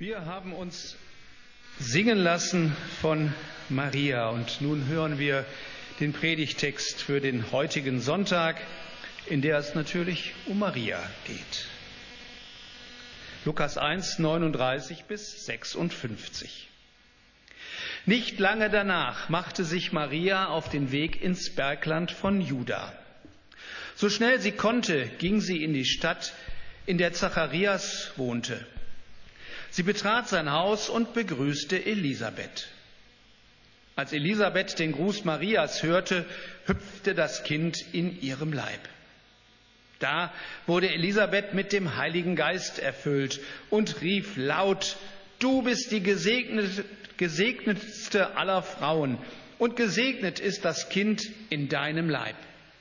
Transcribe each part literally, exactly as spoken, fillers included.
Wir haben uns singen lassen von Maria und nun hören wir den Predigtext für den heutigen Sonntag, in der es natürlich um Maria geht. Lukas eins, neununddreißig bis sechsundfünfzig. Nicht lange danach machte sich Maria auf den Weg ins Bergland von Juda. So schnell sie konnte, ging sie in die Stadt, in der Zacharias wohnte. Sie betrat sein Haus und begrüßte Elisabeth. Als Elisabeth den Gruß Marias hörte, hüpfte das Kind in ihrem Leib. Da wurde Elisabeth mit dem Heiligen Geist erfüllt und rief laut: Du bist die gesegnete, gesegnetste aller Frauen, und gesegnet ist das Kind in deinem Leib.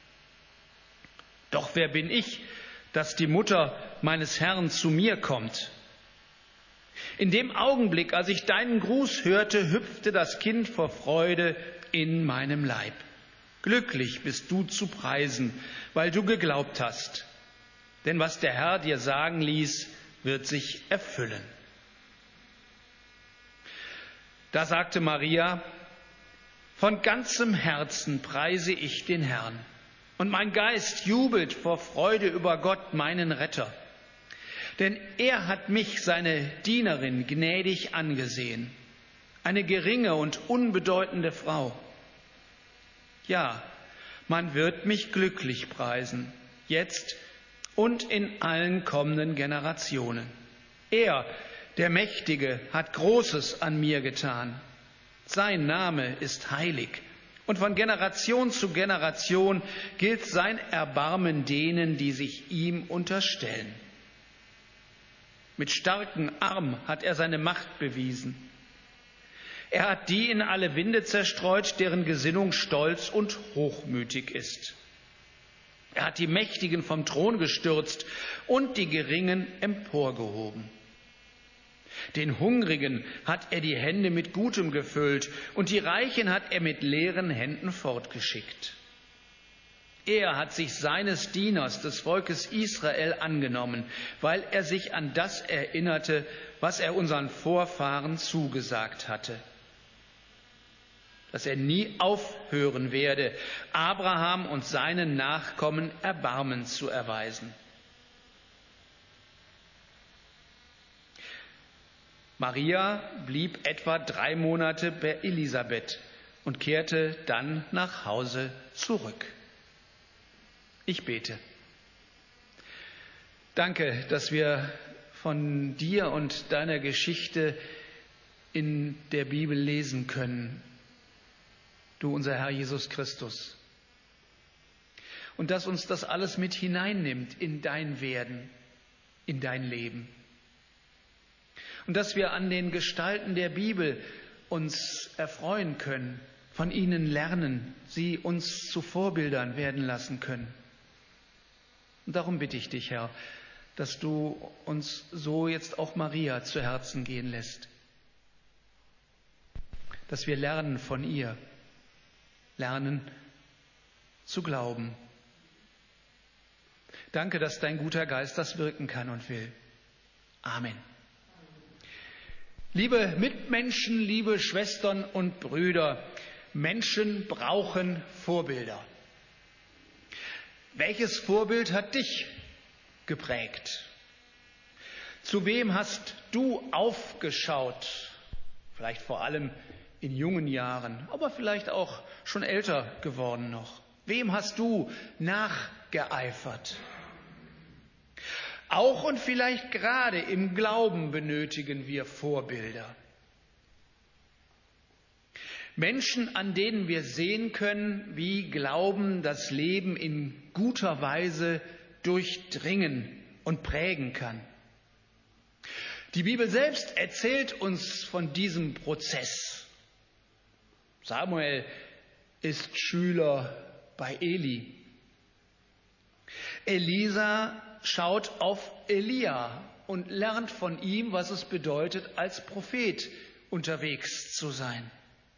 Doch wer bin ich, dass die Mutter meines Herrn zu mir kommt? In dem Augenblick, als ich deinen Gruß hörte, hüpfte das Kind vor Freude in meinem Leib. Glücklich bist du zu preisen, weil du geglaubt hast. Denn was der Herr dir sagen ließ, wird sich erfüllen. Da sagte Maria: Von ganzem Herzen preise ich den Herrn, und mein Geist jubelt vor Freude über Gott, meinen Retter. Denn er hat mich, seine Dienerin, gnädig angesehen, eine geringe und unbedeutende Frau. Ja, man wird mich glücklich preisen, jetzt und in allen kommenden Generationen. Er, der Mächtige, hat Großes an mir getan. Sein Name ist heilig, und von Generation zu Generation gilt sein Erbarmen denen, die sich ihm unterstellen. Mit starkem Arm hat er seine Macht bewiesen. Er hat die in alle Winde zerstreut, deren Gesinnung stolz und hochmütig ist. Er hat die Mächtigen vom Thron gestürzt und die Geringen emporgehoben. Den Hungrigen hat er die Hände mit Gutem gefüllt, und die Reichen hat er mit leeren Händen fortgeschickt. Er hat sich seines Dieners, des Volkes Israel, angenommen, weil er sich an das erinnerte, was er unseren Vorfahren zugesagt hatte. Dass er nie aufhören werde, Abraham und seinen Nachkommen Erbarmen zu erweisen. Maria blieb etwa drei Monate bei Elisabeth und kehrte dann nach Hause zurück. Ich bete. Danke, dass wir von dir und deiner Geschichte in der Bibel lesen können, du unser Herr Jesus Christus. Und dass uns das alles mit hineinnimmt in dein Werden, in dein Leben. Und dass wir an den Gestalten der Bibel uns erfreuen können, von ihnen lernen, sie uns zu Vorbildern werden lassen können. Und darum bitte ich dich, Herr, dass du uns so jetzt auch Maria zu Herzen gehen lässt. Dass wir lernen von ihr, lernen zu glauben. Danke, dass dein guter Geist das wirken kann und will. Amen. Liebe Mitmenschen, liebe Schwestern und Brüder, Menschen brauchen Vorbilder. Welches Vorbild hat dich geprägt? Zu wem hast du aufgeschaut? Vielleicht vor allem in jungen Jahren, aber vielleicht auch schon älter geworden noch. Wem hast du nachgeeifert? Auch und vielleicht gerade im Glauben benötigen wir Vorbilder. Menschen, an denen wir sehen können, wie Glauben das Leben in guter Weise durchdringen und prägen kann. Die Bibel selbst erzählt uns von diesem Prozess. Samuel ist Schüler bei Eli. Elisa schaut auf Elia und lernt von ihm, was es bedeutet, als Prophet unterwegs zu sein.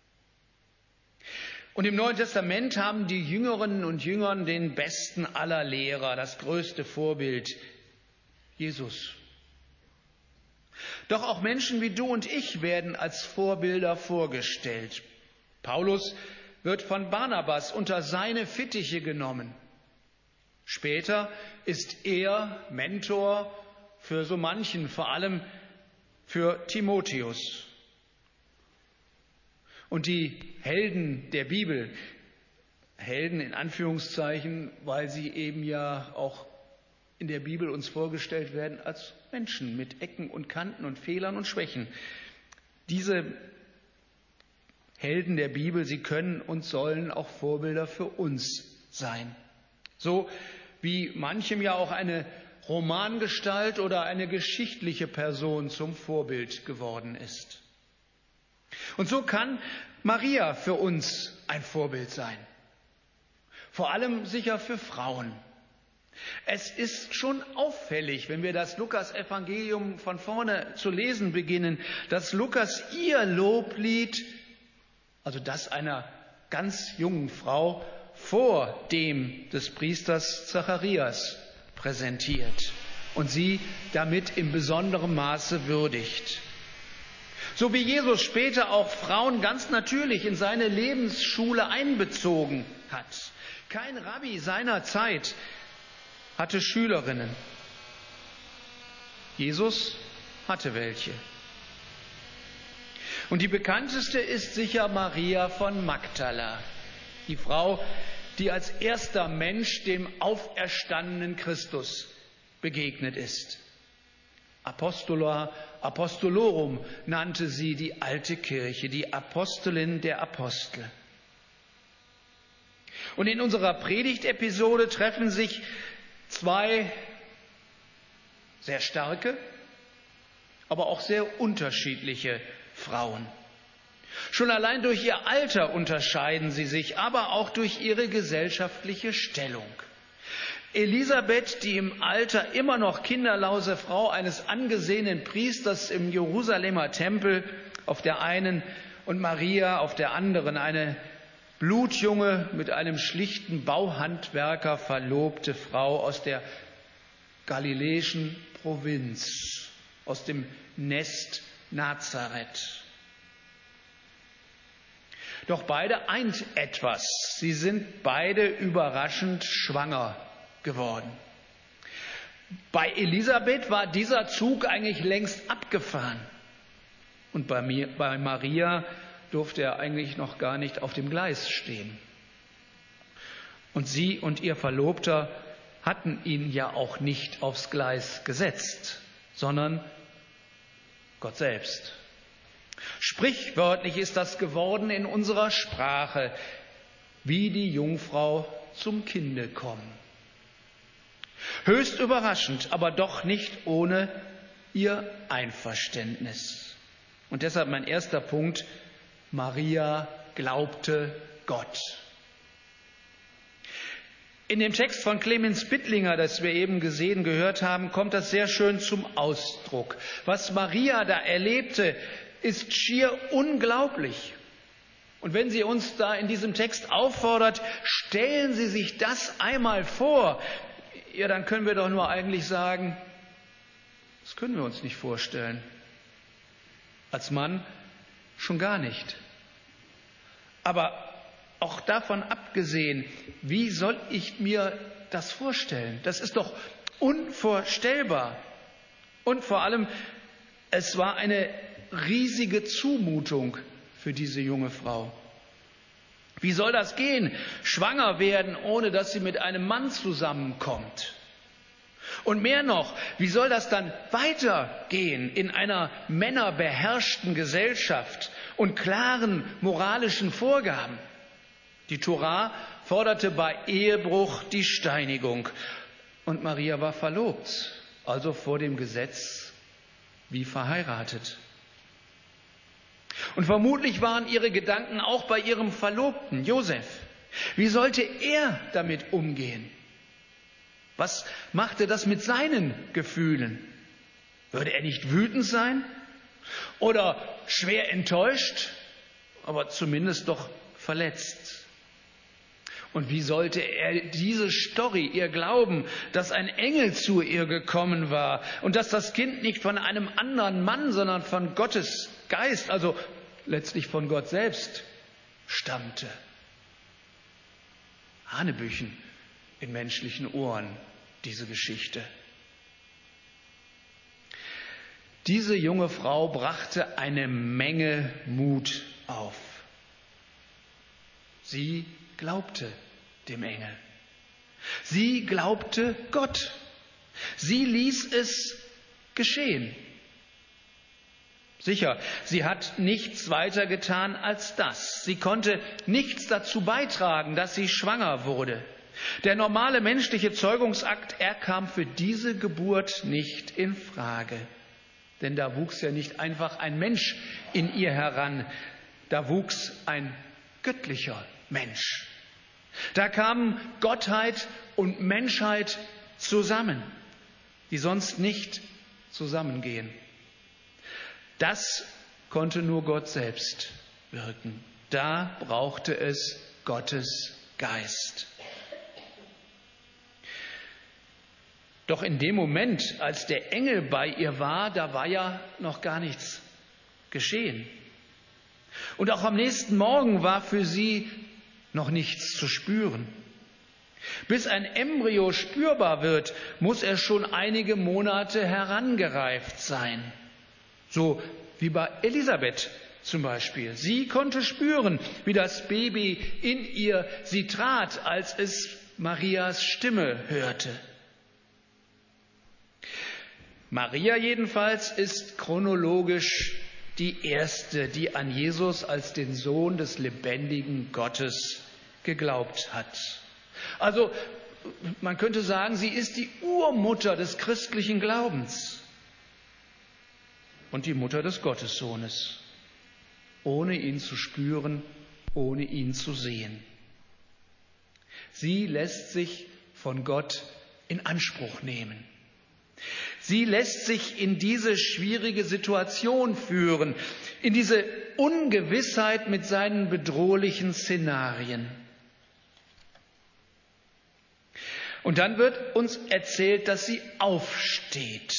Und im Neuen Testament haben die Jüngerinnen und Jünger den besten aller Lehrer, das größte Vorbild, Jesus. Doch auch Menschen wie du und ich werden als Vorbilder vorgestellt. Paulus wird von Barnabas unter seine Fittiche genommen. Später ist er Mentor für so manchen, vor allem für Timotheus. Und die Helden der Bibel, Helden in Anführungszeichen, weil sie eben ja auch in der Bibel uns vorgestellt werden als Menschen mit Ecken und Kanten und Fehlern und Schwächen. Diese Helden der Bibel, sie können und sollen auch Vorbilder für uns sein. So wie manchem ja auch eine Romangestalt oder eine geschichtliche Person zum Vorbild geworden ist. Und so kann Maria für uns ein Vorbild sein. Vor allem sicher für Frauen. Es ist schon auffällig, wenn wir das Lukas-Evangelium von vorne zu lesen beginnen, dass Lukas ihr Loblied, also das einer ganz jungen Frau, vor dem des Priesters Zacharias präsentiert und sie damit in besonderem Maße würdigt. So wie Jesus später auch Frauen ganz natürlich in seine Lebensschule einbezogen hat. Kein Rabbi seiner Zeit hatte Schülerinnen. Jesus hatte welche. Und die bekannteste ist sicher Maria von Magdala, die Frau, die als erster Mensch dem auferstandenen Christus begegnet ist. Apostola, Apostolorum nannte sie die alte Kirche, die Apostelin der Apostel. Und in unserer Predigtepisode treffen sich zwei sehr starke, aber auch sehr unterschiedliche Frauen. Schon allein durch ihr Alter unterscheiden sie sich, aber auch durch ihre gesellschaftliche Stellung. Elisabeth, die im Alter immer noch kinderlose Frau eines angesehenen Priesters im Jerusalemer Tempel auf der einen und Maria auf der anderen, eine blutjunge, mit einem schlichten Bauhandwerker verlobte Frau aus der galiläischen Provinz, aus dem Nest Nazareth. Doch beide eint etwas. Sie sind beide überraschend schwanger geworden. Bei Elisabeth war dieser Zug eigentlich längst abgefahren. Und bei, mir, bei Maria durfte er eigentlich noch gar nicht auf dem Gleis stehen. Und sie und ihr Verlobter hatten ihn ja auch nicht aufs Gleis gesetzt, sondern Gott selbst. Sprichwörtlich ist das geworden in unserer Sprache, wie die Jungfrau zum Kinde kommen. Höchst überraschend, aber doch nicht ohne ihr Einverständnis. Und deshalb mein erster Punkt: Maria glaubte Gott. In dem Text von Clemens Bittlinger, das wir eben gesehen, gehört haben, kommt das sehr schön zum Ausdruck. Was Maria da erlebte, ist schier unglaublich. Und wenn sie uns da in diesem Text auffordert, stellen Sie sich das einmal vor, ja, dann können wir doch nur eigentlich sagen, das können wir uns nicht vorstellen. Als Mann schon gar nicht. Aber auch davon abgesehen, wie soll ich mir das vorstellen? Das ist doch unvorstellbar. Und vor allem, es war eine riesige Zumutung für diese junge Frau. Wie soll das gehen? Schwanger werden, ohne dass sie mit einem Mann zusammenkommt. Und mehr noch, wie soll das dann weitergehen in einer männerbeherrschten Gesellschaft und klaren moralischen Vorgaben? Die Tora forderte bei Ehebruch die Steinigung. Und Maria war verlobt, also vor dem Gesetz wie verheiratet. Und vermutlich waren ihre Gedanken auch bei ihrem Verlobten Josef. Wie sollte er damit umgehen? Was machte das mit seinen Gefühlen? Würde er nicht wütend sein? Oder schwer enttäuscht? Aber zumindest doch verletzt. Und wie sollte er diese Story, ihr Glauben, dass ein Engel zu ihr gekommen war und dass das Kind nicht von einem anderen Mann, sondern von Gottes Geist, also letztlich von Gott selbst, stammte? Hanebüchen in menschlichen Ohren, diese Geschichte. Diese junge Frau brachte eine Menge Mut auf. Sie glaubte dem Engel. Sie glaubte Gott. Sie ließ es geschehen. Sicher, sie hat nichts weiter getan als das. Sie konnte nichts dazu beitragen, dass sie schwanger wurde. Der normale menschliche Zeugungsakt, er kam für diese Geburt nicht in Frage. Denn da wuchs ja nicht einfach ein Mensch in ihr heran, da wuchs ein göttlicher Mensch. Da kamen Gottheit und Menschheit zusammen, die sonst nicht zusammengehen. Das konnte nur Gott selbst wirken. Da brauchte es Gottes Geist. Doch in dem Moment, als der Engel bei ihr war, da war ja noch gar nichts geschehen. Und auch am nächsten Morgen war für sie noch nichts zu spüren. Bis ein Embryo spürbar wird, muss er schon einige Monate herangereift sein. So wie bei Elisabeth zum Beispiel. Sie konnte spüren, wie das Baby in ihr sie trat, als es Marias Stimme hörte. Maria jedenfalls ist chronologisch die erste, die an Jesus als den Sohn des lebendigen Gottes geglaubt hat. Also man könnte sagen, sie ist die Urmutter des christlichen Glaubens und die Mutter des Gottessohnes, ohne ihn zu spüren, ohne ihn zu sehen. Sie lässt sich von Gott in Anspruch nehmen. Sie lässt sich in diese schwierige Situation führen, in diese Ungewissheit mit seinen bedrohlichen Szenarien. Und dann wird uns erzählt, dass sie aufsteht.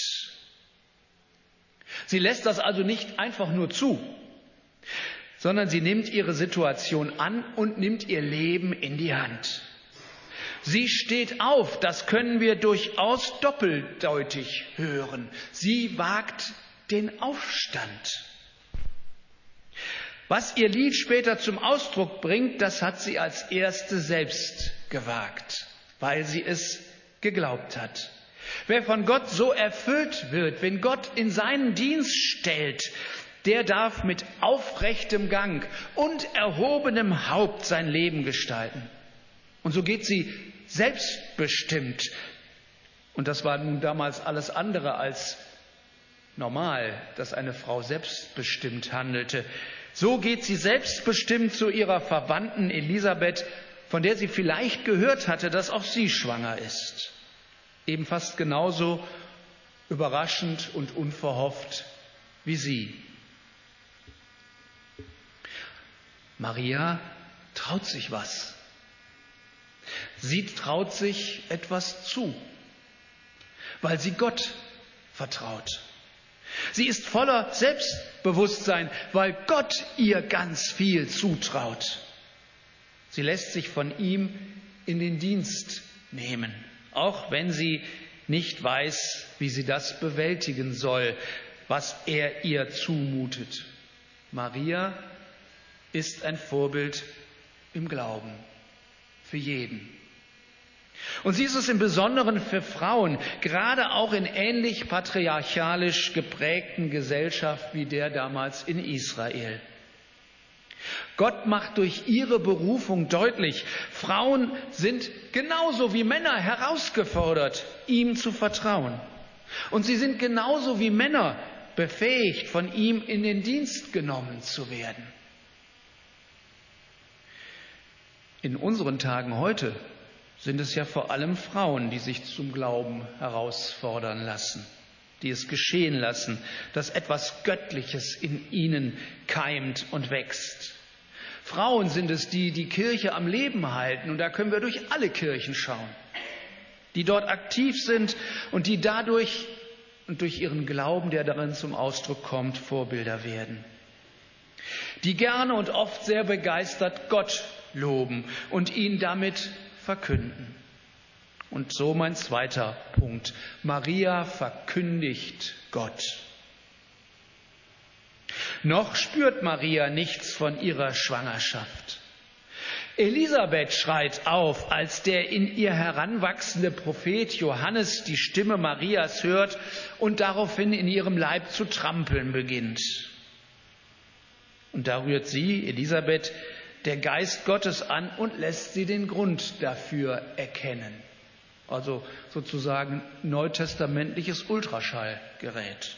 Sie lässt das also nicht einfach nur zu, sondern sie nimmt ihre Situation an und nimmt ihr Leben in die Hand. Sie steht auf, das können wir durchaus doppeldeutig hören. Sie wagt den Aufstand. Was ihr Lied später zum Ausdruck bringt, das hat sie als erste selbst gewagt, weil sie es geglaubt hat. Wer von Gott so erfüllt wird, wenn Gott in seinen Dienst stellt, der darf mit aufrechtem Gang und erhobenem Haupt sein Leben gestalten. Und so geht sie selbstbestimmt. Und das war nun damals alles andere als normal, dass eine Frau selbstbestimmt handelte. So geht sie selbstbestimmt zu ihrer Verwandten Elisabeth, von der sie vielleicht gehört hatte, dass auch sie schwanger ist. Eben fast genauso überraschend und unverhofft wie sie. Maria traut sich was. Sie traut sich etwas zu, weil sie Gott vertraut. Sie ist voller Selbstbewusstsein, weil Gott ihr ganz viel zutraut. Sie lässt sich von ihm in den Dienst nehmen, auch wenn sie nicht weiß, wie sie das bewältigen soll, was er ihr zumutet. Maria ist ein Vorbild im Glauben für jeden. Und sie ist es im Besonderen für Frauen, gerade auch in ähnlich patriarchalisch geprägten Gesellschaft wie der damals in Israel. Gott macht durch ihre Berufung deutlich, Frauen sind genauso wie Männer herausgefordert, ihm zu vertrauen. Und sie sind genauso wie Männer befähigt, von ihm in den Dienst genommen zu werden. In unseren Tagen heute sind es ja vor allem Frauen, die sich zum Glauben herausfordern lassen, die es geschehen lassen, dass etwas Göttliches in ihnen keimt und wächst. Frauen sind es, die die Kirche am Leben halten. Und da können wir durch alle Kirchen schauen, die dort aktiv sind und die dadurch und durch ihren Glauben, der darin zum Ausdruck kommt, Vorbilder werden. Die gerne und oft sehr begeistert Gott loben und ihn damit verkünden. Und so mein zweiter Punkt. Maria verkündigt Gott. Noch spürt Maria nichts von ihrer Schwangerschaft. Elisabeth schreit auf, als der in ihr heranwachsende Prophet Johannes die Stimme Marias hört und daraufhin in ihrem Leib zu trampeln beginnt. Und da rührt sie, Elisabeth, der Geist Gottes an und lässt sie den Grund dafür erkennen. Also sozusagen neutestamentliches Ultraschallgerät.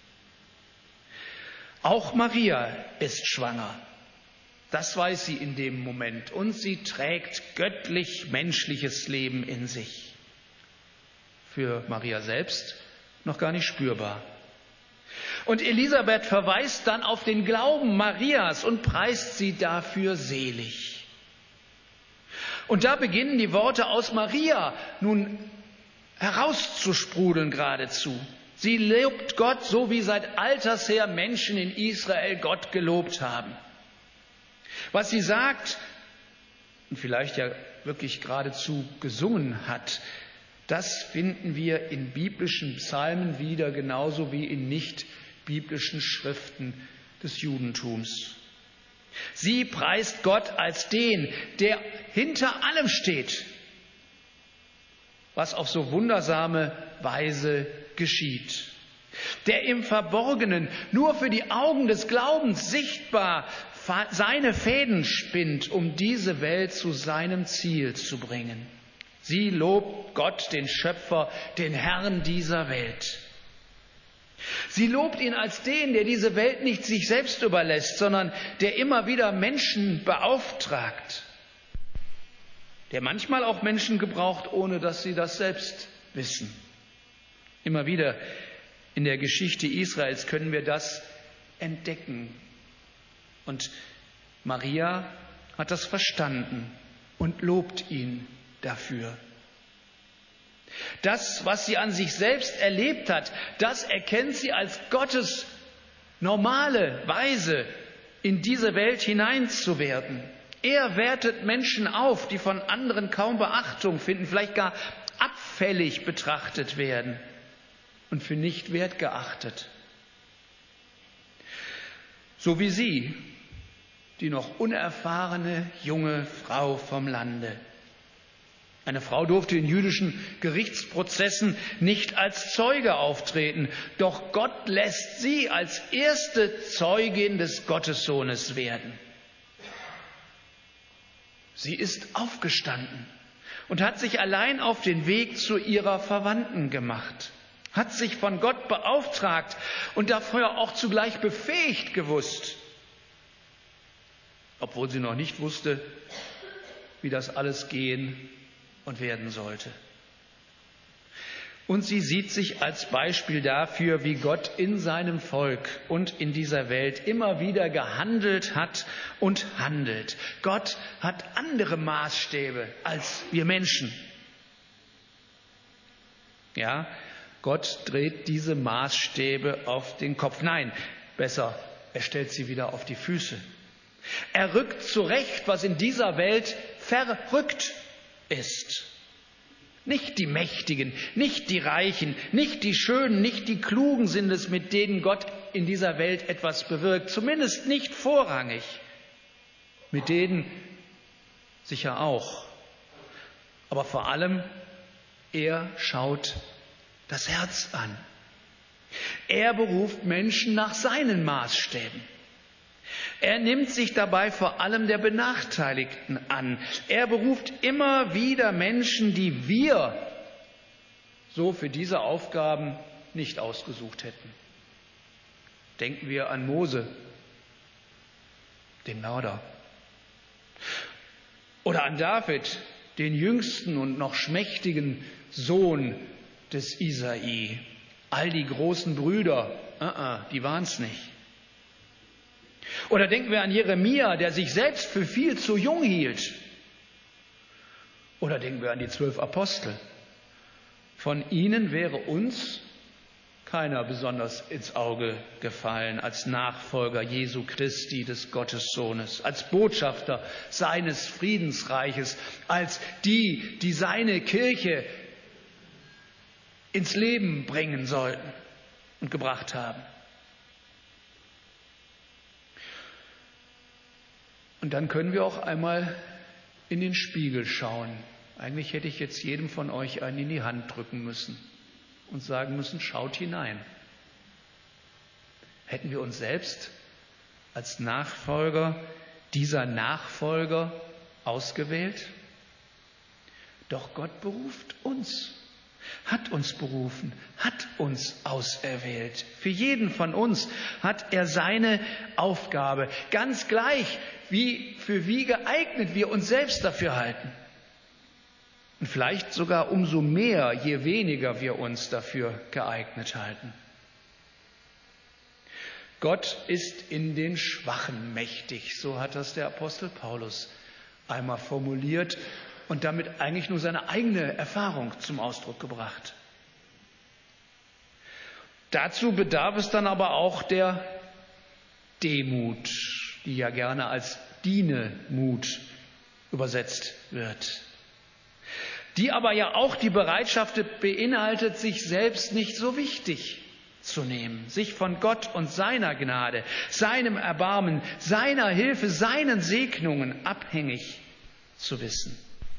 Auch Maria ist schwanger. Das weiß sie in dem Moment. Und sie trägt göttlich-menschliches Leben in sich. Für Maria selbst noch gar nicht spürbar. Und Elisabeth verweist dann auf den Glauben Marias und preist sie dafür selig. Und da beginnen die Worte aus Maria nun herauszusprudeln geradezu. Sie lobt Gott, so wie seit alters her Menschen in Israel Gott gelobt haben. Was sie sagt und vielleicht ja wirklich geradezu gesungen hat, das finden wir in biblischen Psalmen wieder, genauso wie in nicht-biblischen Schriften des Judentums. Sie preist Gott als den, der hinter allem steht, was auf so wundersame Weise geschieht, der im Verborgenen nur für die Augen des Glaubens sichtbar seine Fäden spinnt, um diese Welt zu seinem Ziel zu bringen. Sie lobt Gott, den Schöpfer, den Herrn dieser Welt. Sie lobt ihn als den, der diese Welt nicht sich selbst überlässt, sondern der immer wieder Menschen beauftragt, der manchmal auch Menschen gebraucht, ohne dass sie das selbst wissen. Immer wieder in der Geschichte Israels können wir das entdecken. Und Maria hat das verstanden und lobt ihn dafür. Das, was sie an sich selbst erlebt hat, das erkennt sie als Gottes normale Weise, in diese Welt hineinzuwerten. Er wertet Menschen auf, die von anderen kaum Beachtung finden, vielleicht gar abfällig betrachtet werden und für nicht wert geachtet. So wie sie, die noch unerfahrene junge Frau vom Lande. Eine Frau durfte in jüdischen Gerichtsprozessen nicht als Zeuge auftreten, doch Gott lässt sie als erste Zeugin des Gottessohnes werden. Sie ist aufgestanden und hat sich allein auf den Weg zu ihrer Verwandten gemacht, hat sich von Gott beauftragt und dafür auch zugleich befähigt gewusst, obwohl sie noch nicht wusste, wie das alles gehen und werden sollte. Und sie sieht sich als Beispiel dafür, wie Gott in seinem Volk und in dieser Welt immer wieder gehandelt hat und handelt. Gott hat andere Maßstäbe als wir Menschen. Ja, Gott dreht diese Maßstäbe auf den Kopf. Nein, besser, er stellt sie wieder auf die Füße. Er rückt zurecht, was in dieser Welt verrückt ist. Nicht die Mächtigen, nicht die Reichen, nicht die Schönen, nicht die Klugen sind es, mit denen Gott in dieser Welt etwas bewirkt. Zumindest nicht vorrangig. Mit denen sicher auch. Aber vor allem, er schaut das Herz an. Er beruft Menschen nach seinen Maßstäben. Er nimmt sich dabei vor allem der Benachteiligten an. Er beruft immer wieder Menschen, die wir so für diese Aufgaben nicht ausgesucht hätten. Denken wir an Mose, den Mörder. Oder an David, den jüngsten und noch schmächtigen Sohn des Isai. All die großen Brüder, uh-uh, die waren es nicht. Oder denken wir an Jeremia, der sich selbst für viel zu jung hielt. Oder denken wir an die zwölf Apostel. Von ihnen wäre uns keiner besonders ins Auge gefallen als Nachfolger Jesu Christi, des Gottessohnes, als Botschafter seines Friedensreiches, als die, die seine Kirche ins Leben bringen sollten und gebracht haben. Und dann können wir auch einmal in den Spiegel schauen. Eigentlich hätte ich jetzt jedem von euch einen in die Hand drücken müssen und sagen müssen, schaut hinein. Hätten wir uns selbst als Nachfolger dieser Nachfolger ausgewählt? Doch Gott beruft uns, hat uns berufen, hat uns auserwählt. Für jeden von uns hat er seine Aufgabe, ganz gleich, wie für wie geeignet wir uns selbst dafür halten. Und vielleicht sogar umso mehr, je weniger wir uns dafür geeignet halten. Gott ist in den Schwachen mächtig, so hat das der Apostel Paulus einmal formuliert und damit eigentlich nur seine eigene Erfahrung zum Ausdruck gebracht. Dazu bedarf es dann aber auch der Demut, die ja gerne als Dienemut übersetzt wird. Die aber ja auch die Bereitschaft beinhaltet, sich selbst nicht so wichtig zu nehmen, sich von Gott und seiner Gnade, seinem Erbarmen, seiner Hilfe, seinen Segnungen abhängig zu wissen.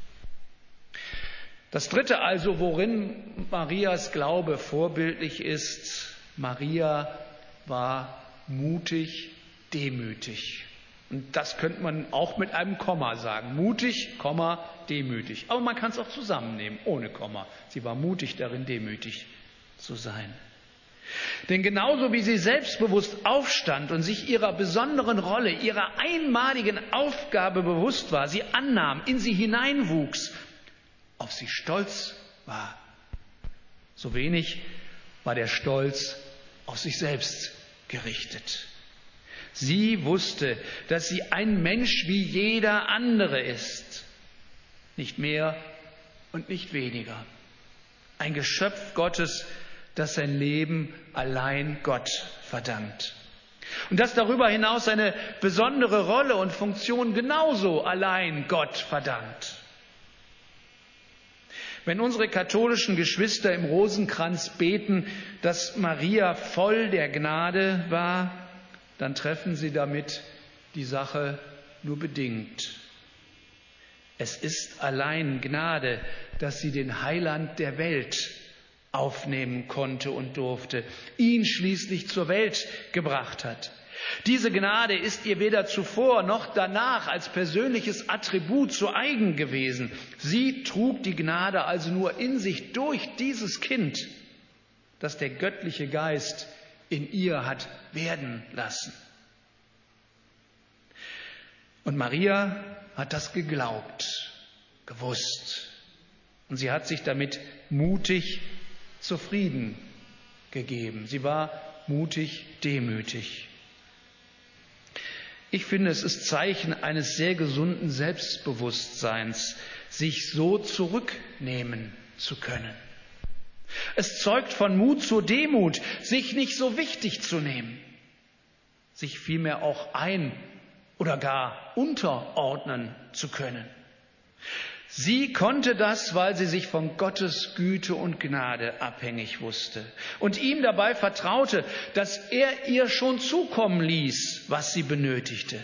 Das Dritte also, worin Marias Glaube vorbildlich ist: Maria war mutig, demütig. Und das könnte man auch mit einem Komma sagen. Mutig, Komma, demütig. Aber man kann es auch zusammennehmen, ohne Komma. Sie war mutig darin, demütig zu sein. Denn genauso wie sie selbstbewusst aufstand und sich ihrer besonderen Rolle, ihrer einmaligen Aufgabe bewusst war, sie annahm, in sie hineinwuchs, auf sie stolz war, so wenig war der Stolz auf sich selbst gerichtet. Sie wusste, dass sie ein Mensch wie jeder andere ist, nicht mehr und nicht weniger. Ein Geschöpf Gottes, das sein Leben allein Gott verdankt. Und das darüber hinaus eine besondere Rolle und Funktion genauso allein Gott verdankt. Wenn unsere katholischen Geschwister im Rosenkranz beten, dass Maria voll der Gnade war, dann treffen sie damit die Sache nur bedingt. Es ist allein Gnade, dass sie den Heiland der Welt aufnehmen konnte und durfte, ihn schließlich zur Welt gebracht hat. Diese Gnade ist ihr weder zuvor noch danach als persönliches Attribut zu eigen gewesen. Sie trug die Gnade also nur in sich durch dieses Kind, das der göttliche Geist in ihr hat werden lassen. Und Maria hat das geglaubt, gewusst. Und sie hat sich damit mutig zufrieden gegeben. Sie war mutig, demütig. Ich finde, es ist Zeichen eines sehr gesunden Selbstbewusstseins, sich so zurücknehmen zu können. Es zeugt von Mut zur Demut, sich nicht so wichtig zu nehmen, sich vielmehr auch ein- oder gar unterordnen zu können. Sie konnte das, weil sie sich von Gottes Güte und Gnade abhängig wusste und ihm dabei vertraute, dass er ihr schon zukommen ließ, was sie benötigte.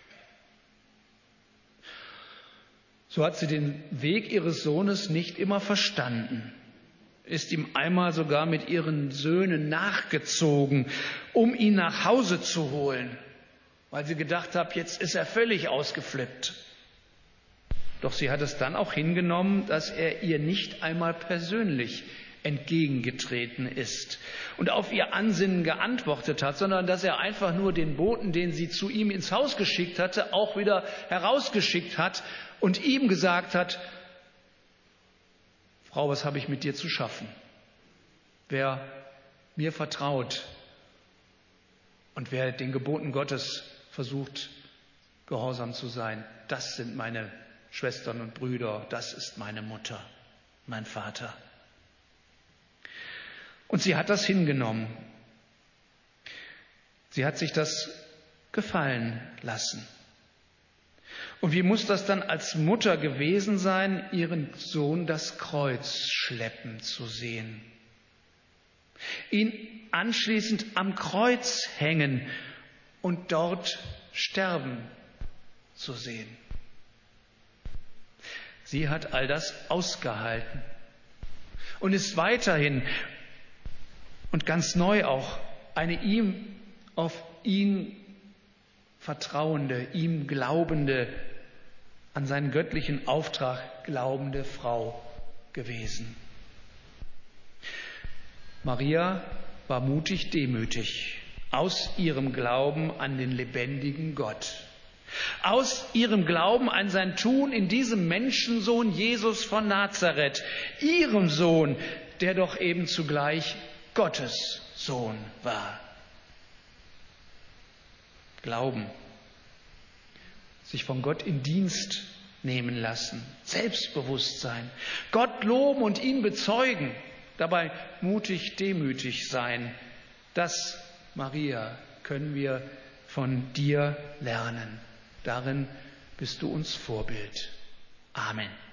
So hat sie den Weg ihres Sohnes nicht immer verstanden, ist ihm einmal sogar mit ihren Söhnen nachgezogen, um ihn nach Hause zu holen, weil sie gedacht hat, jetzt ist er völlig ausgeflippt. Doch sie hat es dann auch hingenommen, dass er ihr nicht einmal persönlich entgegengetreten ist und auf ihr Ansinnen geantwortet hat, sondern dass er einfach nur den Boten, den sie zu ihm ins Haus geschickt hatte, auch wieder herausgeschickt hat und ihm gesagt hat: Frau, was habe ich mit dir zu schaffen? Wer mir vertraut und wer den Geboten Gottes versucht, gehorsam zu sein. Das sind meine Schwestern und Brüder, das ist meine Mutter, mein Vater. Und sie hat das hingenommen. Sie hat sich das gefallen lassen. Und wie muss das dann als Mutter gewesen sein, ihren Sohn das Kreuz schleppen zu sehen? Ihn anschließend am Kreuz hängen und dort sterben zu sehen. Sie hat all das ausgehalten und ist weiterhin und ganz neu auch eine ihm auf ihn vertrauende, ihm glaubende, an seinen göttlichen Auftrag glaubende Frau gewesen. Maria war mutig, demütig, aus ihrem Glauben an den lebendigen Gott, aus ihrem Glauben an sein Tun in diesem Menschensohn Jesus von Nazareth, ihrem Sohn, der doch eben zugleich Gottes Sohn war. Glauben, sich von Gott in Dienst nehmen lassen, Selbstbewusstsein, Gott loben und ihn bezeugen, dabei mutig, demütig sein. Das, Maria, können wir von dir lernen. Darin bist du uns Vorbild. Amen.